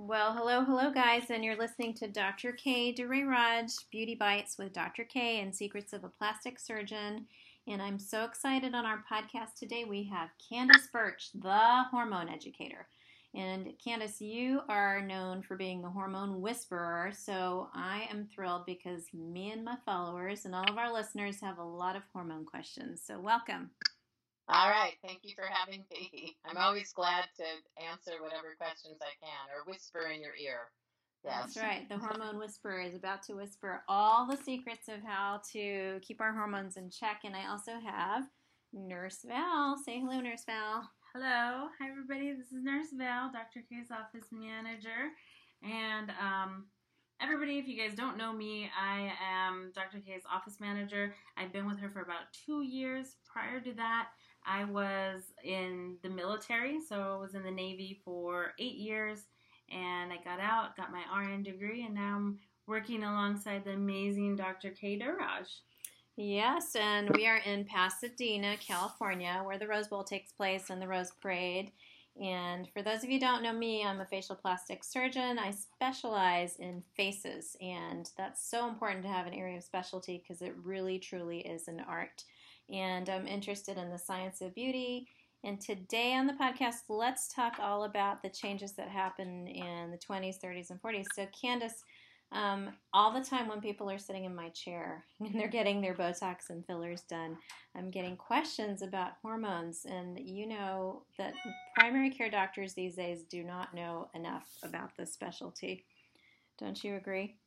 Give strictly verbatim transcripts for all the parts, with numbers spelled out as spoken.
Well, hello, hello, guys, and you're listening to Doctor K. DeRay-Raj, Beauty Bites with Doctor K and Secrets of a Plastic Surgeon. And I'm so excited on our podcast today. We have Candace Birch, the hormone educator. And Candace, you are known for being the hormone whisperer, so I am thrilled because me and my followers and all of our listeners have a lot of hormone questions. So welcome. All right. Thank you for having me. I'm always glad to answer whatever questions I can or whisper in your ear. Yes. That's right. The hormone whisperer is about to whisper all the secrets of how to keep our hormones in check. And I also have Nurse Val. Say hello, Nurse Val. Hello. Hi, everybody. This is Nurse Val, Doctor K's office manager. And um, everybody, if you guys don't know me, I am Doctor K's office manager. I've been with her for about two years. Prior to that, I was in the military, so I was in the Navy for eight years, and I got out, got my R N degree, and now I'm working alongside the amazing Doctor K. DeRay-Raj. Yes, and we are in Pasadena, California, where the Rose Bowl takes place and the Rose Parade. And for those of you who don't know me, I'm a facial plastic surgeon. I specialize in faces, and that's so important to have an area of specialty because it really, truly is an art. And I'm interested in the science of beauty. And today on the podcast, let's talk all about the changes that happen in the twenties, thirties, and forties. So, Candace, um, all the time when people are sitting in my chair and they're getting their Botox and fillers done, I'm getting questions about hormones. And you know that primary care doctors these days do not know enough about this specialty. Don't you agree?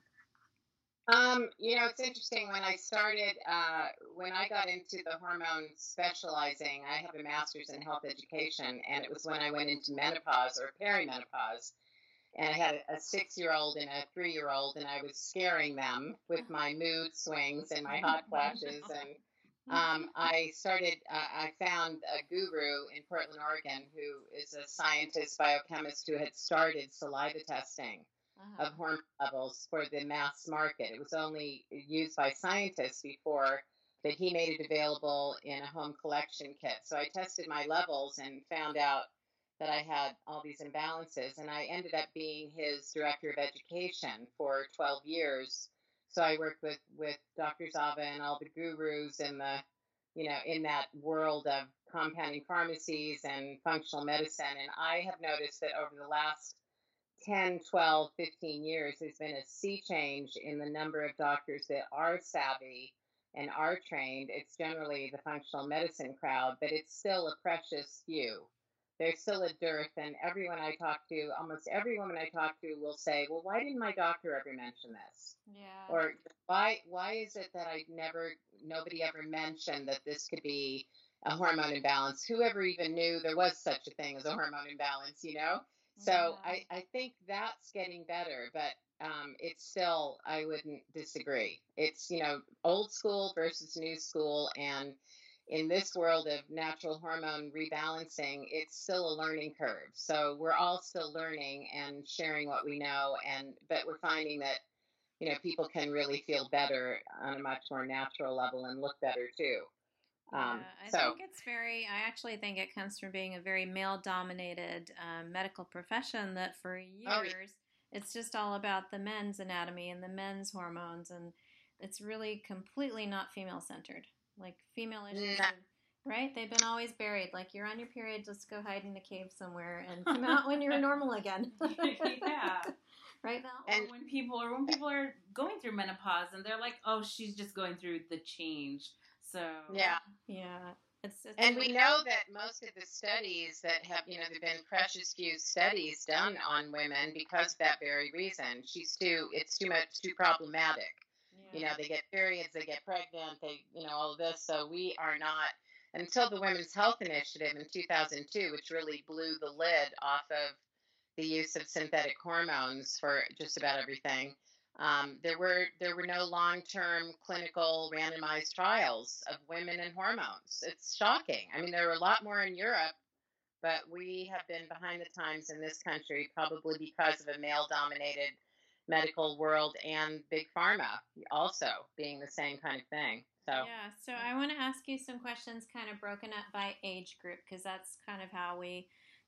Um, you know, it's interesting. When I started, uh, when I got into the hormone specializing, I have a master's in health education, and it was when I went into menopause or perimenopause, and I had a six-year-old and a three-year-old, and I was scaring them with my mood swings and my hot flashes, and um, I started, uh, I found a guru in Portland, Oregon, who is a scientist, biochemist, who had started saliva testing Uh-huh. of hormone levels for the mass market. It was only used by scientists before, but he made it available in a home collection kit. So I tested my levels and found out that I had all these imbalances, and I ended up being his director of education for twelve years. So I worked with, with Doctor Zava and all the gurus in the, you know, in that world of compounding pharmacies and functional medicine. And I have noticed that over the last ten, twelve, fifteen years, there's been a sea change in the number of doctors that are savvy and are trained. It's generally the functional medicine crowd, but it's still a precious few. There's still a dearth, and everyone I talk to, almost every woman I talk to will say, well, why didn't my doctor ever mention this? Yeah. Or why why is it that I never, nobody ever mentioned that this could be a hormone imbalance? Whoever even knew there was such a thing as a hormone imbalance, you know? So Yeah. I, I think that's getting better, but um, it's still, I wouldn't disagree. It's, you know, old school versus new school. And in this world of natural hormone rebalancing, it's still a learning curve. So we're all still learning and sharing what we know. And, but we're finding that, you know, people can really feel better on a much more natural level and look better too. Um, Yeah, I so think it's very, I actually think it comes from being a very male dominated um, medical profession that for oh, years it's just all about the men's anatomy and the men's hormones, and it's really completely not female centered. Like female issues, nah, have, right? They've been always buried. Like you're on your period, just go hide in a cave somewhere and come out when you're normal again. Yeah. Right now? And or when people or when people are going through menopause and they're like, oh, she's just going through the change. So yeah. Yeah. It's, it's And we know that most of the studies that have, you know, there have been precious few studies done on women because of that very reason. She's too, it's too much, too problematic. You know, they get periods, they get pregnant, they, you know, all of this. So we are not, until the Women's Health Initiative in two thousand two, which really blew the lid off of the use of synthetic hormones for just about everything. Um, there were there were no long-term clinical randomized trials of women and hormones. It's shocking. I mean, there are a lot more in Europe, but we have been behind the times in this country, probably because of a male-dominated medical world and big pharma also being the same kind of thing. So Yeah, so I want to ask you some questions kind of broken up by age group because that's kind of how we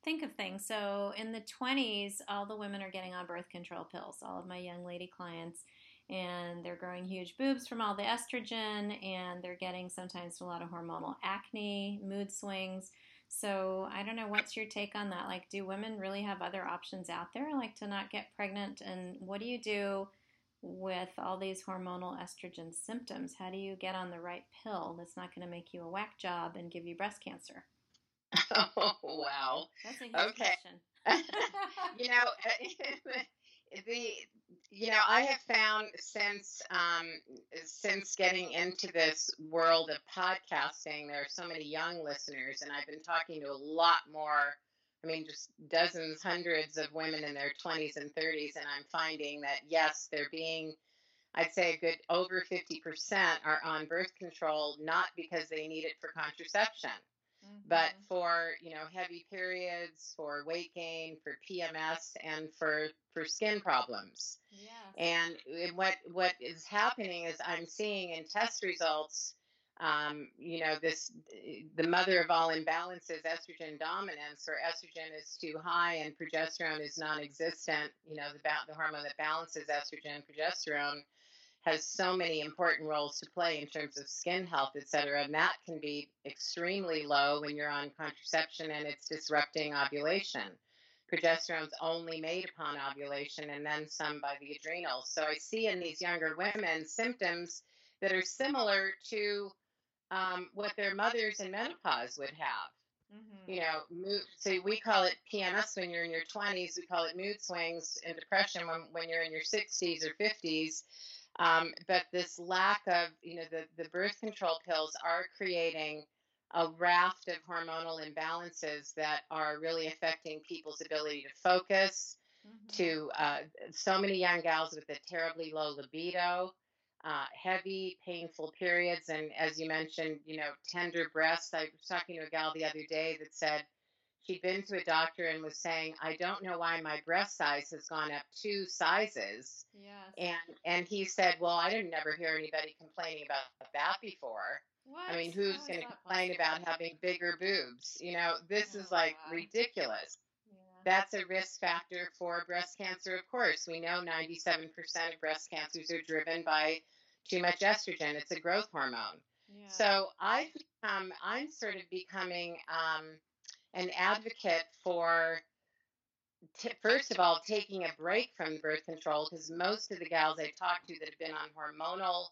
think of things. So in the twenties, all the women are getting on birth control pills, all of my young lady clients, and they're growing huge boobs from all the estrogen, and they're getting sometimes a lot of hormonal acne, mood swings. So I don't know, what's your take on that? Like, do women really have other options out there, like to not get pregnant? And what do you do with all these hormonal estrogen symptoms? How do you get on the right pill that's not going to make you a whack job and give you breast cancer? Oh, wow. That's a huge Okay. question. you know, the you know, I have found since um, since getting into this world of podcasting, there are so many young listeners, and I've been talking to a lot more. I mean, just dozens, hundreds of women in their twenties and thirties, and I'm finding that yes, they're being, I'd say a good over fifty percent are on birth control, not because they need it for contraception, but Mm-hmm. for, you know, heavy periods, for weight gain, for P M S, and for for skin problems. Yes. And it- what what is happening is I'm seeing in test results, um, you know, this the mother of all imbalances, estrogen dominance, or estrogen is too high and progesterone is non-existent. You know, the ba- the hormone that balances estrogen and progesterone has so many important roles to play in terms of skin health, et cetera. And that can be extremely low when you're on contraception and it's disrupting ovulation. Progesterone's only made upon ovulation and then some by the adrenals. So I see in these younger women symptoms that are similar to um, what their mothers in menopause would have. Mm-hmm. You know, mood, so we call it P M S when you're in your twenties. We call it mood swings and depression when, when you're in your sixties or fifties. Um, but this lack of, you know, the, the birth control pills are creating a raft of hormonal imbalances that are really affecting people's ability to focus, Mm-hmm. to uh, so many young gals with a terribly low libido, uh, heavy, painful periods. And as you mentioned, you know, tender breasts. I was talking to a gal the other day that said, she'd been to a doctor and was saying, I don't know why my breast size has gone up two sizes. Yes. And and he said, well, I didn't never hear anybody complaining about that before. What? I mean, who's How is going to that complain possible? about having bigger boobs? You know, this Oh is my like God. ridiculous. Yeah. That's a risk factor for breast cancer, of course. We know ninety-seven percent of breast cancers are driven by too much estrogen. It's a growth hormone. Yeah. So I um, I'm sort of becoming um, an advocate for, t- first of all, taking a break from birth control, because most of the gals I talk to that have been on hormonal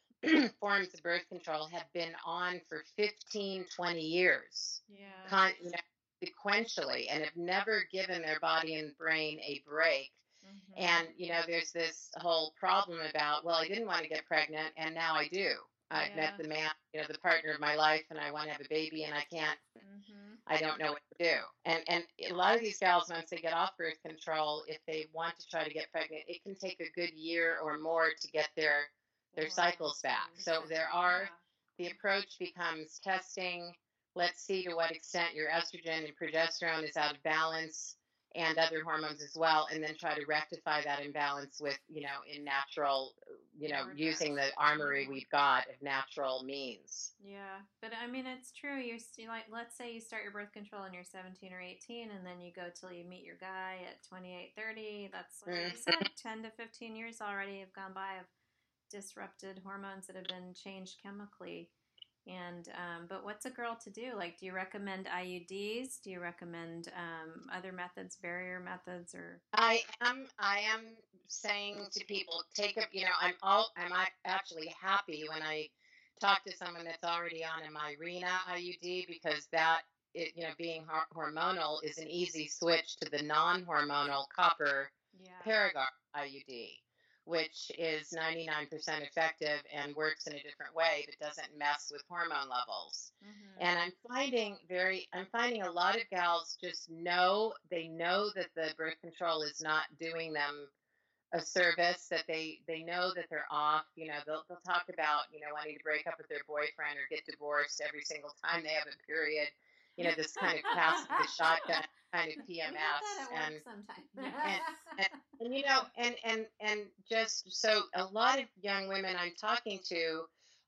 forms of birth control have been on for fifteen, twenty years, Yeah. con- you know, sequentially, and have never given their body and brain a break. Mm-hmm. And, you know, there's this whole problem about, well, I didn't want to get pregnant, and now I do. I've Yeah. met the man, you know, the partner of my life, and I want to have a baby, and I can't. Mm-hmm. I don't know what to do. And and a lot of these gals, once they get off birth control, if they want to try to get pregnant, it can take a good year or more to get their their cycles back. So there are, Yeah. the approach becomes testing. Let's see to what extent your estrogen and progesterone is out of balance, and other hormones as well, and then try to rectify that imbalance with, you know, in natural, you know, using the armory we've got of natural means. Yeah, but I mean, it's true. You're still like, let's say you start your birth control when you're seventeen or eighteen, and then you go till you meet your guy at twenty-eight, thirty. That's like Mm. you said, ten to fifteen years already have gone by of disrupted hormones that have been changed chemically. And um, but what's a girl to do? Like, do you recommend I U Ds? Do you recommend um, other methods, barrier methods, or? I am I am saying to people, take a, you know, I'm all I'm ac- actually happy when I talk to someone that's already on a Mirena I U D, because that, it, you know, being hor- hormonal is an easy switch to the non-hormonal copper Yeah. Paragard I U D, which is ninety-nine percent effective and works in a different way, but doesn't mess with hormone levels. Mm-hmm. And I'm finding very, I'm finding a lot of gals just know, they know that the birth control is not doing them a service, that they, they know that they're off. You know, they'll, they'll talk about, you know, wanting to break up with their boyfriend or get divorced every single time they have a period. You know, this kind of pass the shotgun kind of P M S. We have that at and, work sometimes. and, and, and, you know, and, and, and just so a lot of young women I'm talking to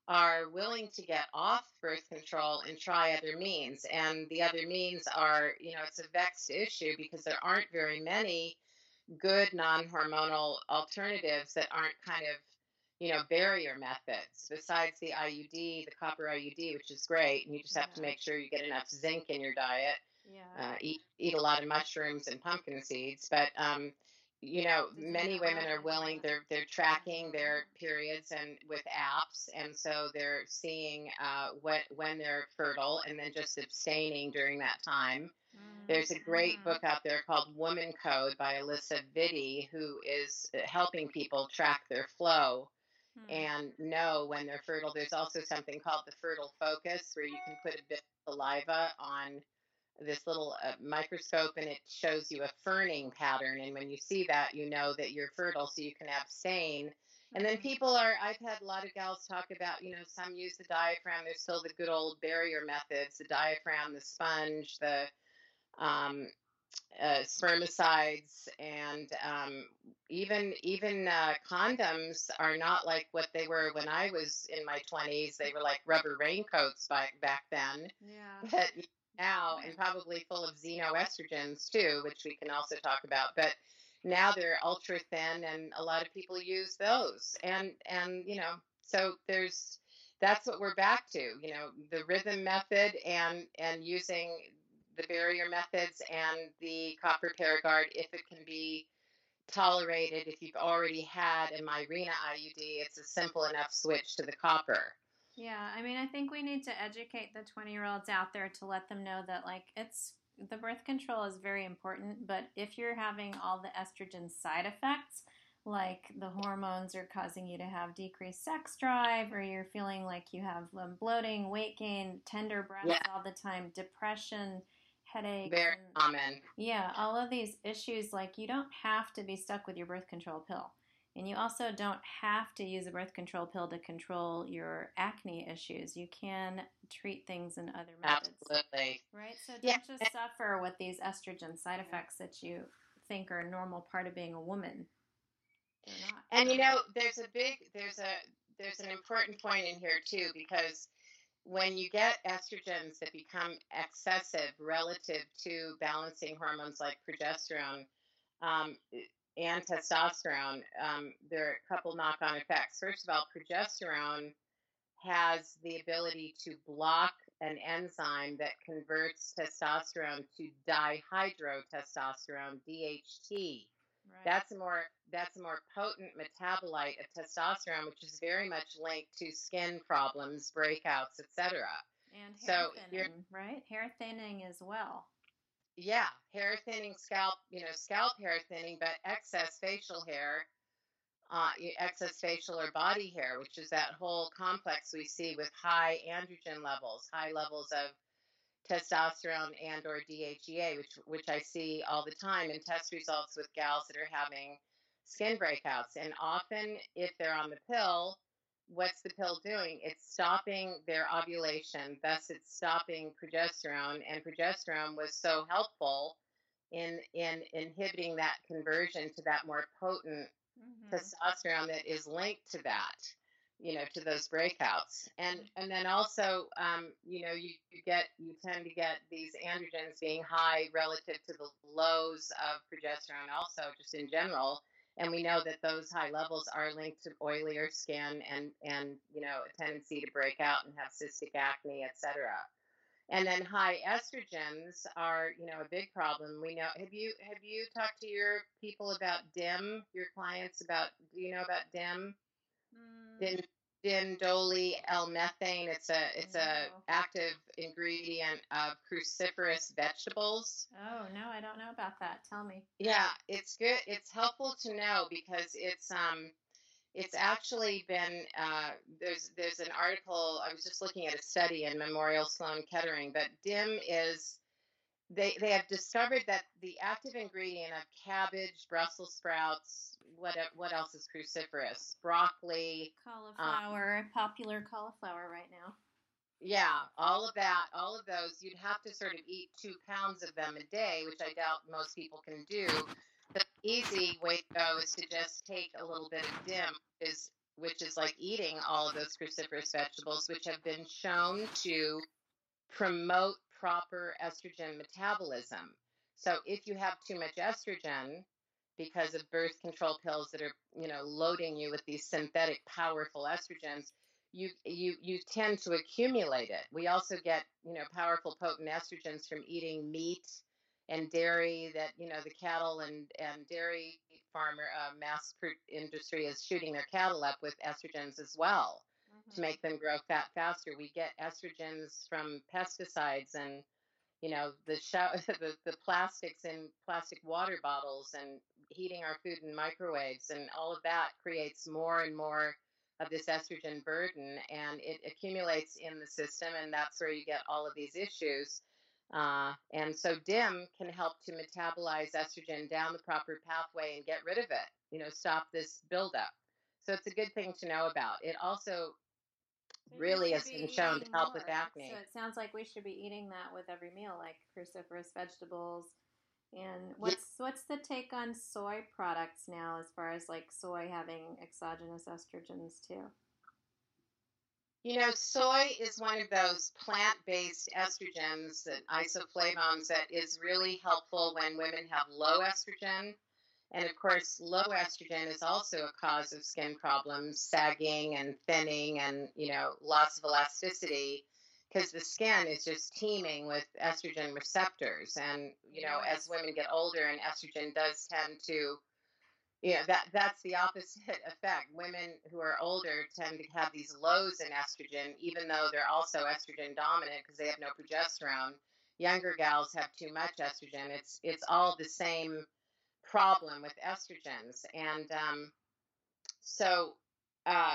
are willing to get off birth control and try other means. And the other means are, you know, it's a vexed issue because there aren't very many good non-hormonal alternatives that aren't kind of, you know, barrier methods besides the I U D, the copper I U D, which is great. And you just have to Yeah. make sure you get enough zinc in your diet. Yeah. Uh, eat eat a lot of mushrooms and pumpkin seeds. But um, you know, Doesn't many that women help? are willing. They're they're tracking their periods and with apps, and so they're seeing uh, what when they're fertile, and then just abstaining during that time. There's a great Mhm. book out there called Woman Code by Alyssa Vitti, who is uh, helping people track their flow Hmm. and know when they're fertile. There's also something called the Fertile Focus, where you can put a bit of saliva on this little uh, microscope and it shows you a ferning pattern. And when you see that, you know that you're fertile, so you can abstain. And then Mhm. people are, I've had a lot of gals talk about, you know, some use the diaphragm. There's still the good old barrier methods, the diaphragm, the sponge, the um, uh, spermicides, and um, even even uh, condoms are not like what they were when I was in my twenties. They were like rubber raincoats back back then, Yeah. but now, and probably full of xenoestrogens too, which we can also talk about. But now they're ultra thin, and a lot of people use those. And and you know, so there's that's what we're back to. You know, the rhythm method and and using the barrier methods and the copper Paragard if it can be tolerated. If you've already had a Mirena I U D, it's a simple enough switch to the copper. Yeah, I mean, I think we need to educate the twenty year olds out there to let them know that, like, it's the birth control is very important, but if you're having all the estrogen side effects, like the hormones are causing you to have decreased sex drive, or you're feeling like you have um, bloating, weight gain, tender breasts Yeah, all the time, depression, headaches, very and common. yeah, all of these issues, like, you don't have to be stuck with your birth control pill. And you also don't have to use a birth control pill to control your acne issues. You can treat things in other methods, Absolutely. right? So Yeah. don't just suffer with these estrogen side effects that you think are a normal part of being a woman. They're not. And you know, there's a big there's a there's an important point in here too, because when you get estrogens that become excessive relative to balancing hormones like progesterone um, and testosterone, um, there are a couple knock-on effects. First of all, progesterone has the ability to block an enzyme that converts testosterone to dihydrotestosterone, D H T. Right. That's a more that's a more potent metabolite of testosterone, which is very much linked to skin problems, breakouts, et cetera. And hair So you're thinning, right? Hair thinning as well. yeah, hair thinning, scalp, you know, scalp hair thinning, but excess facial hair, uh, y- excess facial or body hair, which is that whole complex we see with high androgen levels, high levels of testosterone and or D H E A, which which I see all the time in test results with gals that are having skin breakouts. And often, if they're on the pill, what's the pill doing? It's stopping their ovulation. Thus, it's stopping progesterone. And progesterone was so helpful in in inhibiting that conversion to that more potent Mm-hmm. testosterone that is linked to that, you know, to those breakouts. And and then also, um, you know, you, you get you tend to get these androgens being high relative to the lows of progesterone, also just in general. And we know that those high levels are linked to oilier skin and and you know a tendency to break out and have cystic acne, et cetera. And then high estrogens are, you know, a big problem. We know. Have you have you talked to your people about D I M? Your clients about? Do you know about D I M? Mm, Din, Dindoli L-methane. It's a it's a no. active ingredient of cruciferous vegetables. Oh, no, I don't know about that. Tell me. Yeah, it's good. It's helpful to know because it's um it's actually been uh, there's there's an article. I was just looking at a study in Memorial Sloan Kettering, but D I M is they they have discovered that the active ingredient of cabbage, Brussels sprouts, what what else is cruciferous? Broccoli, um, Cauliflower, popular cauliflower right now. yeah, all of that, all of those. You'd have to sort of eat two pounds of them a day, which I doubt most people can do. The easy way to go is to just take a little bit of D I M, is which is like eating all of those cruciferous vegetables, which have been shown to promote proper estrogen metabolism. So if you have too much estrogen because of birth control pills that are, you know, loading you with these synthetic powerful estrogens, you you you tend to accumulate it. We also get, you know, powerful potent estrogens from eating meat and dairy that, you know, the cattle and and dairy farmer uh, mass industry is shooting their cattle up with estrogens as well to make them grow fat faster. We get estrogens from pesticides and, you know, the, show, the the plastics in plastic water bottles and heating our food in microwaves, and all of that creates more and more of this estrogen burden, and it accumulates in the system, and that's where you get all of these issues. Uh, and so D I M can help to metabolize estrogen down the proper pathway and get rid of it, you know, stop this buildup. So it's a good thing to know about. It also So we really should has be been shown to eating help with more. acne. So it sounds like we should be eating that with every meal, like cruciferous vegetables. And what's what's the take on soy products now, as far as like soy having exogenous estrogens too? You know, soy is one of those plant-based estrogens, and isoflavones, that is really helpful when women have low estrogen. And of course, low estrogen is also a cause of skin problems, sagging and thinning and, you know, loss of elasticity, because the skin is just teeming with estrogen receptors. And, you know, as women get older and estrogen does tend to, you know, that, that's the opposite effect. Women who are older tend to have these lows in estrogen, even though they're also estrogen dominant because they have no progesterone. Younger gals have too much estrogen. It's, it's all the same problem with estrogens. And um, so uh,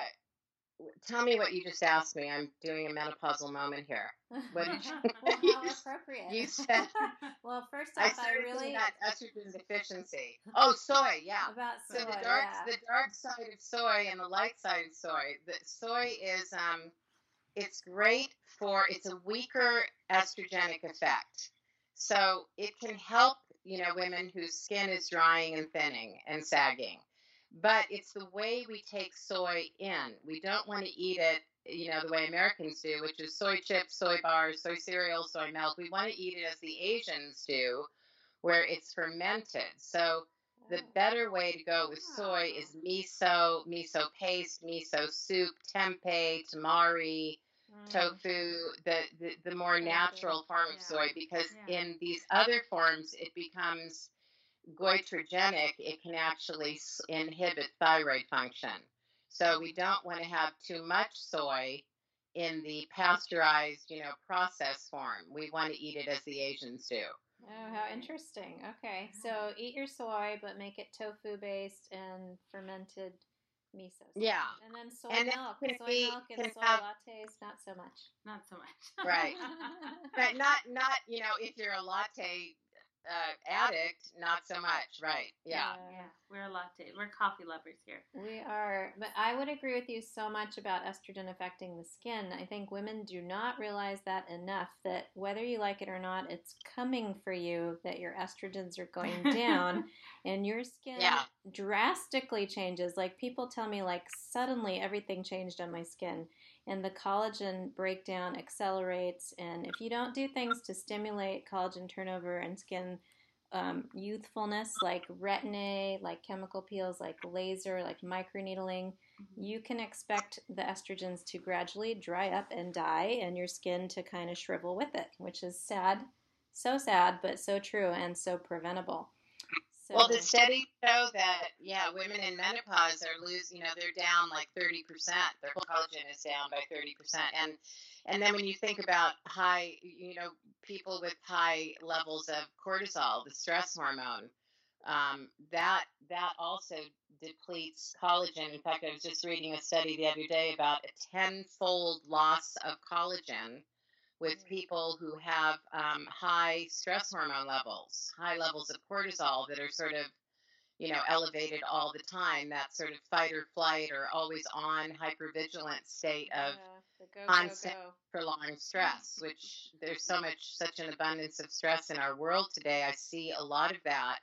tell me what you just asked me. I'm doing a menopausal moment here. What did you, well, you, how appropriate. You said. Well, first I off, I, started really thinking about estrogen deficiency. Oh, soy, yeah. about So soy, the dark, yeah. the dark side of soy and the light side of soy. The soy is um, it's great for. It's a weaker estrogenic effect. So it can help, you know, women whose skin is drying and thinning and sagging. But it's the way we take soy in. We don't want to eat it, you know, the way Americans do, which is soy chips, soy bars, soy cereal, soy milk. We want to eat it as the Asians do, where it's fermented. So the better way to go with soy is miso, miso paste, miso soup, tempeh, tamari, tofu, the, the, the more natural form of soy, because Yeah. in these other forms, it becomes goitrogenic. It can actually inhibit thyroid function. So we don't want to have too much soy in the pasteurized, you know, processed form. We want to eat it as the Asians do. Oh, how interesting. Okay, so eat your soy, but make it tofu based and fermented miso. Yeah. And then soy And milk. it can Soy be- milk and can soy have- lattes, not so much. Not so much. Right. But not, not, you know, if you're a latte uh, addict, not so much. Right. Yeah. Yeah, we're a latte. We're coffee lovers here. We are, but I would agree with you so much about estrogen affecting the skin. I think women do not realize that enough, that whether you like it or not, it's coming for you, that your estrogens are going down and your skin Yeah. drastically changes. Like people tell me, like suddenly everything changed on my skin and the collagen breakdown accelerates. And if you don't do things to stimulate collagen turnover and skin Um, youthfulness, like retin-A, like chemical peels, like laser, like microneedling, Mm-hmm. you can expect the estrogens to gradually dry up and die and your skin to kind of shrivel with it, which is sad. So sad, but so true and so preventable. So, Well, the studies show that, yeah, women in menopause are losing, you know, they're down like thirty percent. Their collagen is down by thirty percent. And and then when you think about high, you know, people with high levels of cortisol, the stress hormone, um, that that also depletes collagen. In fact, I was just reading a study the other day about a tenfold loss of collagen with people who have um, high stress hormone levels, high levels of cortisol that are sort of, you know, elevated all the time, that sort of fight or flight or always on hypervigilant state of yeah, the go, constant go, go. prolonged stress, which there's so much, such an abundance of stress in our world today. I see a lot of that.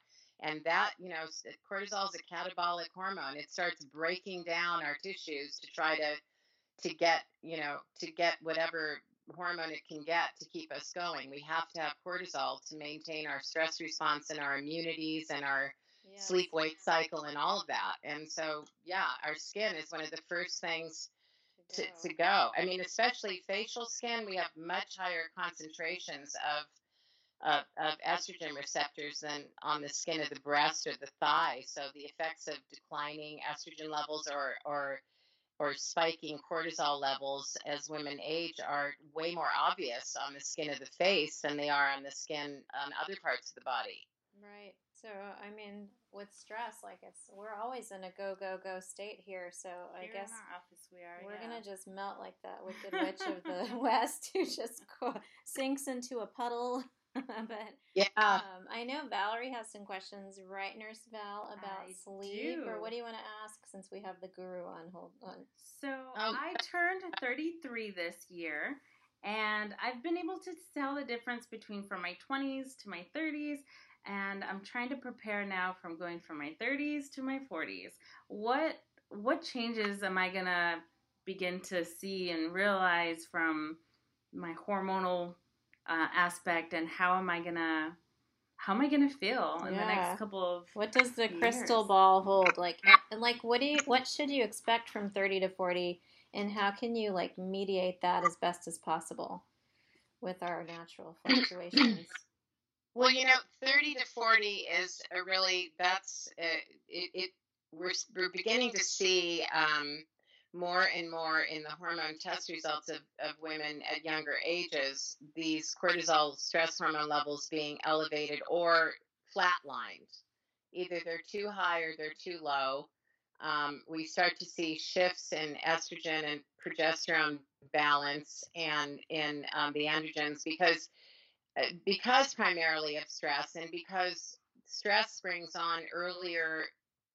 And that, you know, cortisol is a catabolic hormone. It starts breaking down our tissues to try to to get, you know, to get whatever hormone it can get to keep us going. We have to have cortisol to maintain our stress response and our immunities and our Yes. sleep wake cycle and all of that. And so, yeah, our skin is one of the first things to, to go. I mean, especially facial skin, we have much higher concentrations of of, of estrogen receptors than on the skin of the breast or the thigh. So the effects of declining estrogen levels or or or spiking cortisol levels as women age are way more obvious on the skin of the face than they are on the skin on other parts of the body. Right. So, I mean, with stress, like it's, we're always in a go, go, go state here. So I Here guess in our office we are. we're yeah. going to just melt like that wicked witch of the West who just co- sinks into a puddle. But Yeah. um, I know Valerie has some questions, right, Nurse Val, about I sleep? do. Or what do you want to ask since we have the guru on hold on? So Oh. I turned thirty-three this year, and I've been able to tell the difference between from my twenties to my thirties, and I'm trying to prepare now from going from my thirties to my forties. What what changes am I gonna begin to see and realize from my hormonal uh, aspect, and how am I gonna how am I gonna feel in the Yeah. next couple of What does the years? crystal ball hold? Like, and like, what do you, what should you expect from thirty to forty, and how can you like mediate that as best as possible with our natural fluctuations? Well, you know, thirty to forty is a really, that's, uh, it, it, we're, we're beginning to see um, more and more in the hormone test results of, of women at younger ages, these cortisol stress hormone levels being elevated or flatlined. Either they're too high or they're too low. Um, we start to see shifts in estrogen and progesterone balance and in um, the androgens because uh, because primarily of stress and because stress brings on earlier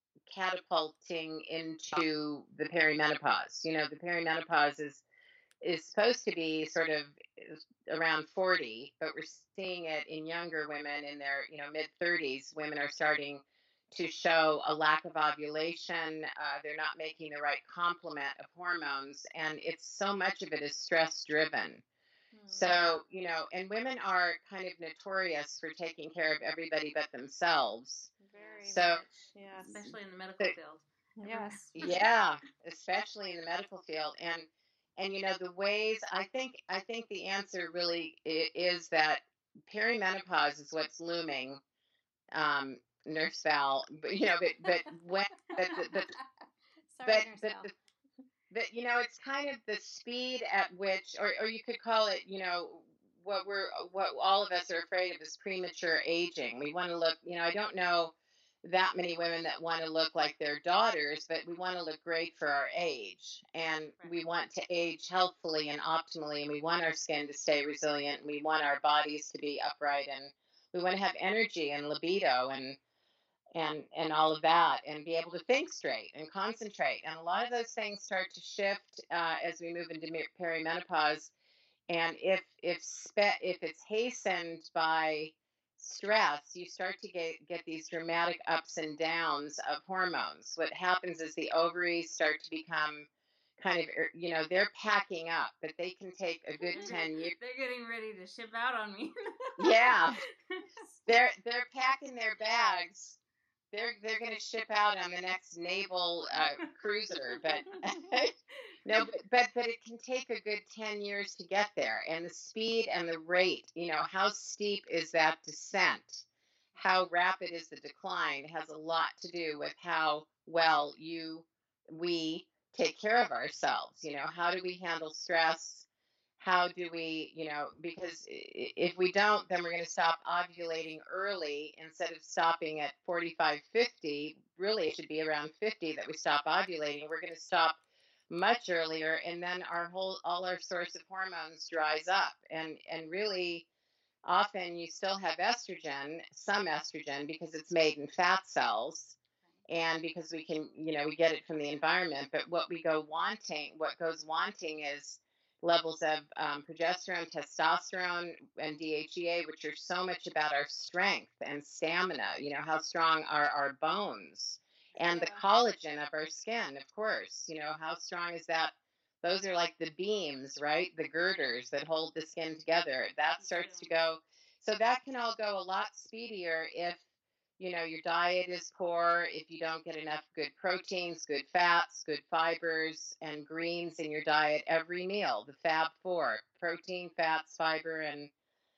catapulting into the perimenopause. You know, the perimenopause is is supposed to be sort of around forty, but we're seeing it in younger women in their, you know, mid thirties. Women are starting to show a lack of ovulation. Uh, they're not making the right complement of hormones, and it's so much of it is stress driven. So, you know, and women are kind of notorious for taking care of everybody but themselves. Very So, much, yes. Especially in the medical So- field. Yes. yeah, especially in the medical field. And and you know the ways I think I think the answer really i- is that perimenopause is what's looming, um, Nurse Val. But you know, but but when but the, but Sorry, but Nurse but Val. the but you know it's kind of the speed at which or, or you could call it you know what we're what all of us are afraid of is premature aging. We want to look, you know, I don't know that many women that want to look like their daughters, but we want to look great for our age, and we want to age healthfully and optimally, and we want our skin to stay resilient, and we want our bodies to be upright, and we want to have energy and libido and and and all of that and be able to think straight and concentrate, and a lot of those things start to shift uh, as we move into perimenopause. And if if spe- if it's hastened by stress, you start to get get these dramatic ups and downs of hormones. What happens is the ovaries start to become kind of, you know, they're packing up, but they can take a good ten years. They're getting ready to ship out on me. Yeah, they're they're packing their bags. They're they're going to ship out on the next naval uh, cruiser, but no, but, but but it can take a good ten years to get there, and the speed and the rate, you know, how steep is that descent? How rapid is the decline has a lot to do with how well you we take care of ourselves. You know, how do we handle stress? How do we, you know, because if we don't, then we're going to stop ovulating early instead of stopping at forty-five, fifty. Really, it should be around fifty that we stop ovulating. We're going to stop much earlier, and then our whole, all our source of hormones dries up. And, and really, often you still have estrogen, some estrogen, because it's made in fat cells. And because we can, you know, we get it from the environment. But what we go wanting, what goes wanting is levels of um, progesterone, testosterone, and D H E A, which are so much about our strength and stamina, you know, how strong are our bones and the Yeah. collagen of our skin, of course, you know, how strong is that? Those are like the beams, right? The girders that hold the skin together. That starts to go. So that can all go a lot speedier if you know your diet is poor, if you don't get enough good proteins, good fats, good fibers, and greens in your diet every meal, the fab four: protein, fats, fiber, and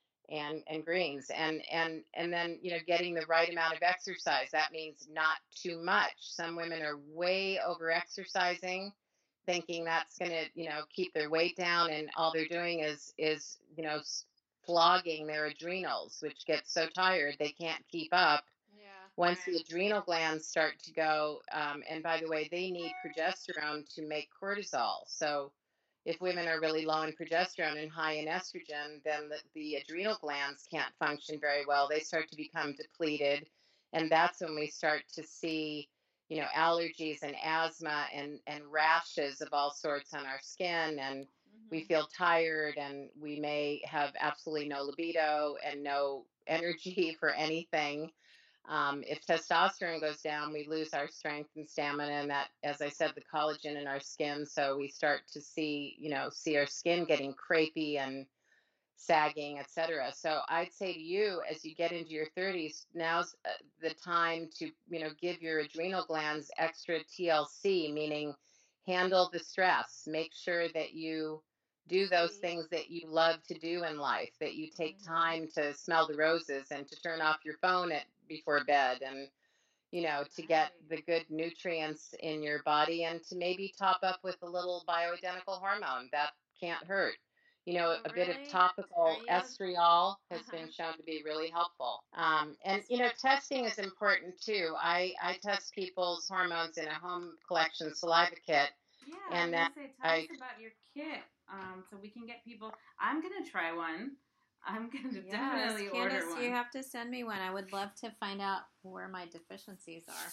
and and greens. And and and then you know getting the right amount of exercise. That means not too much. Some women are way over exercising, thinking that's going to you know keep their weight down, and all they're doing is is you know flogging their adrenals, which get so tired they can't keep up. Yeah. Once the adrenal glands start to go, um, and by the way, they need progesterone to make cortisol. So if women are really low in progesterone and high in estrogen, then the, the adrenal glands can't function very well. They start to become depleted. And that's when we start to see, you know, allergies and asthma and, and rashes of all sorts on our skin. And we Mm-hmm. feel tired, and we may have absolutely no libido and no energy for anything. Um, if testosterone goes down, we lose our strength and stamina, and that, as I said, the collagen in our skin. So we start to see, you know, see our skin getting crepey and sagging, et cetera. So I'd say to you, as you get into your thirties, now's uh, the time to, you know, give your adrenal glands extra T L C, meaning handle the stress. Make sure that you do those Sleep. things that you love to do in life, that you take Mm-hmm. time to smell the roses and to turn off your phone at before bed, and you know, to get Right. the good nutrients in your body, and to maybe top up with a little bioidentical hormone. That can't hurt. You know, Oh, a bit of really? Are topical you? estriol has Uh-huh. been shown to be really helpful. Um, and, you know, testing is important too. I, I test people's hormones in a home collection saliva kit. Yeah, I was And then gonna say, tell us I, about your kit, um, so we can get people. I'm gonna try one. I'm gonna Yes, definitely order Candace, you one. have to send me one. I would love to find out where my deficiencies are.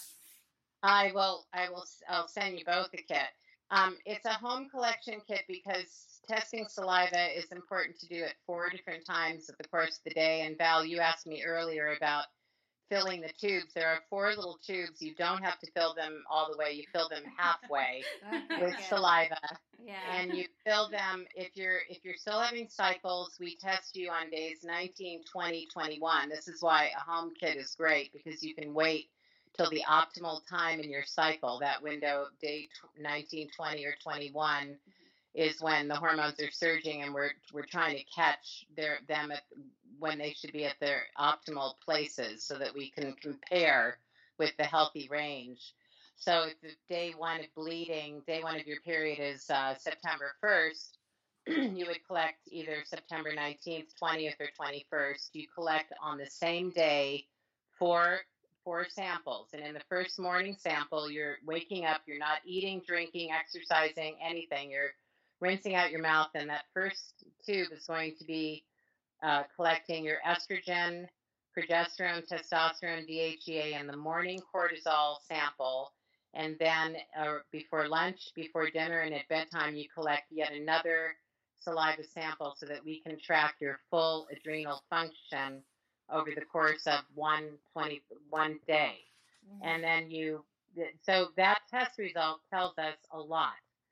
I will, I will, I'll send you both a kit. Um, it's a home collection kit because testing saliva is important to do at four different times of the course of the day. And Val, you asked me earlier about filling the tubes. There are four little tubes. You don't have to fill them all the way. You fill them halfway Okay, with good. saliva, Yeah. and you fill them if you're if you're still having cycles. We test you on days nineteen, twenty, twenty-one. This is why a home kit is great, because you can wait till the optimal time in your cycle. That window, day nineteen, twenty, or twenty-one, is when the hormones are surging, and we're we're trying to catch their them at when they should be at their optimal places, so that we can compare with the healthy range. So if the day one of bleeding, day one of your period is uh, September first, you would collect either September nineteenth, twentieth, or twenty-first. You collect on the same day four four samples. And in the first morning sample, you're waking up, you're not eating, drinking, exercising, anything. You're rinsing out your mouth, and that first tube is going to be uh, collecting your estrogen, progesterone, testosterone, D H E A, and the morning cortisol sample. And then uh, before lunch, before dinner, and at bedtime, you collect yet another saliva sample, so that we can track your full adrenal function over the course of one twenty one day. And Mm-hmm. then you, so that test result tells us a lot.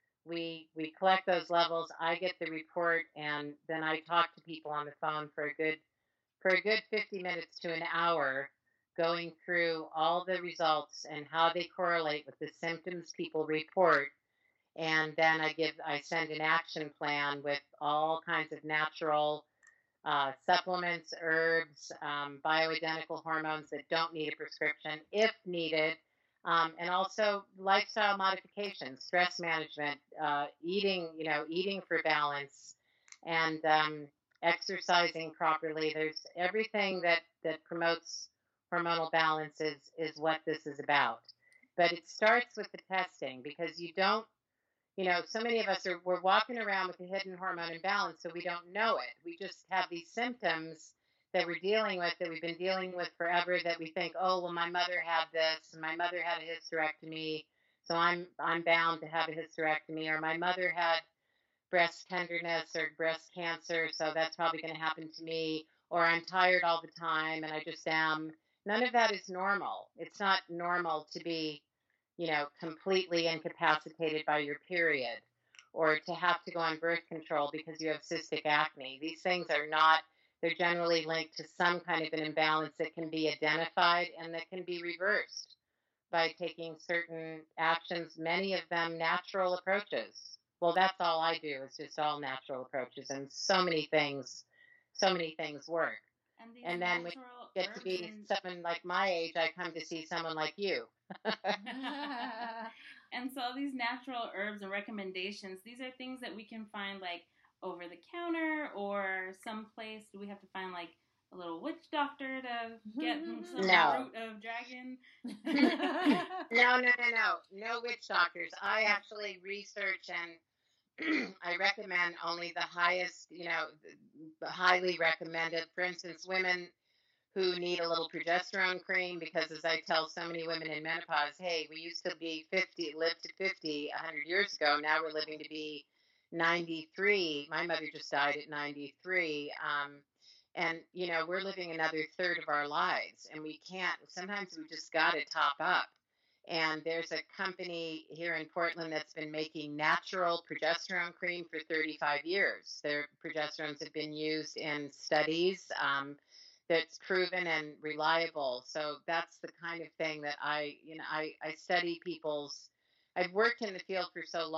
We we collect those levels. I get the report, and then I talk to people on the phone for a good for a good fifty minutes to an hour, going through all the results and how they correlate with the symptoms people report. And then I give I send an action plan with all kinds of natural uh, supplements, herbs, um, bioidentical hormones that don't need a prescription if needed, um, and also lifestyle modifications, stress management, uh, eating, you know, eating for balance, and um, exercising properly. There's everything that that promotes hormonal balance is is what this is about. But it starts with the testing, because you don't you know, so many of us are we're walking around with a hidden hormone imbalance, so we don't know it. We just have these symptoms that we're dealing with, that we've been dealing with forever, that we think, oh, well, my mother had this, and my mother had a hysterectomy, so I'm I'm bound to have a hysterectomy, or my mother had breast tenderness or breast cancer, so that's probably going to happen to me, or I'm tired all the time and I just am. None of that is normal. It's not normal to be, you know, completely incapacitated by your period or to have to go on birth control because you have cystic acne. These things are not, they're generally linked to some kind of an imbalance that can be identified and that can be reversed by taking certain actions, many of them natural approaches. Well, that's all I do is just all natural approaches, and so many things, so many things work. And these And then when natural you get to herbs be and someone like my age, I come to see someone like you. and so all these natural herbs and recommendations, these are things that we can find like over the counter or someplace. Do we have to find like a little witch doctor to get some No. root of dragon? No, no, no, no. No witch doctors. I actually research and I recommend only the highest, you know, the highly recommended. For instance, women who need a little progesterone cream because, as I tell so many women in menopause, hey, we used to be fifty, live to fifty a hundred years ago. Now we're living to be ninety-three. My mother just died at ninety-three. Um, and, you know, we're living another third of our lives, and we can't, sometimes we just got to top up. And there's a company here in Portland that's been making natural progesterone cream for thirty-five years. Their progesterones have been used in studies. Um, that's proven and reliable. So that's the kind of thing that I, you know, I, I study people's, I've worked in the field for so long.